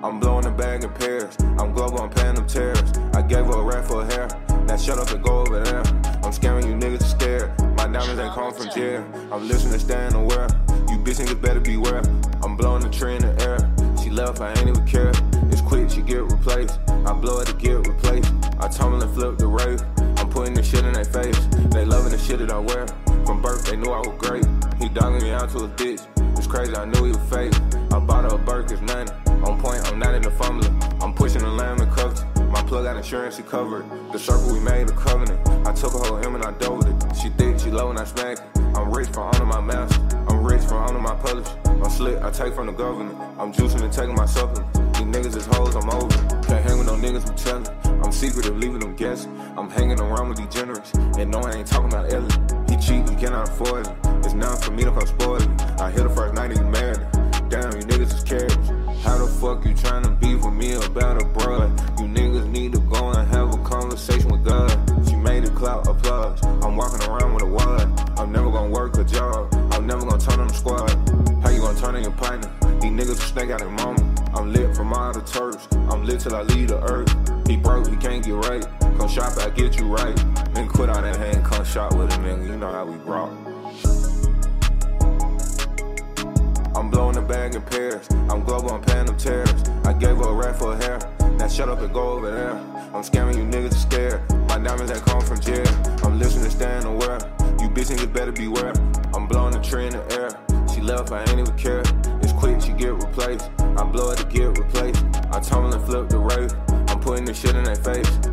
I'm blowing the bag in pairs. I'm global, I'm paying them tears. I gave her a rat for her hair. Now shut up and go over there. I'm scamming you niggas scared. My diamonds ain't come from jail. I'm listening, staying aware. You bitch niggas better beware. I'm blowing the tree in the air. She left, I ain't even care. It's quick, she get replaced. I blow it to get replaced. I tumble and flip the rave. I'm putting this shit in their face. They loving the shit that I wear. From birth, they knew I was great. He dogging me out to a bitch. It's crazy, I knew he was fake. I bought her a Burke, it's nothing. On point, I'm not in the fumbling. I'm pushing the lamb and cuffs. My plug got insurance, she covered. The circle we made, a covenant. I took a whole M and I dove it. She thick, she low and I smack it. I'm rich from under my master. I'm rich from under my publish. I'm slick, I take from the government. I'm juicing and taking my supplements. These niggas is hoes, I'm over. Can't hang with no niggas, I'm telling. I'm secretive, leaving them guessing. I'm hanging around with degenerates. And no, I ain't talking about Ellie. He cheat, he cannot afford it. It's now for me to come spoil it. I hit the first night, he married it. Damn, you niggas is careless. How the fuck you tryna beef with me about a broad? You niggas need to go and have a conversation with God. She made it clout applause. I'm walking around with a wad. I'm never gonna work a job. I'm never gonna turn on the squad. How you gonna turn on your partner? These niggas will snake out their mama. I'm lit from all the turfs. I'm lit till I leave the earth. He broke, he can't get right. Come shop, I get you right. Then quit out that hand, come shop with a nigga. You know how we rock. I'm blowing the bag in pairs. I'm global, I'm paying them tears. I gave her a rat for her hair. Now shut up and go over there. I'm scamming you niggas scared. My diamonds ain't come from jail. I'm listening, staying aware. You bitch niggas better beware. I'm blowing the tree in the air. She left, I ain't even care. It's quick, she get replaced. I blow it to get replaced. I tumble and flip the rave. I'm putting this shit in their face.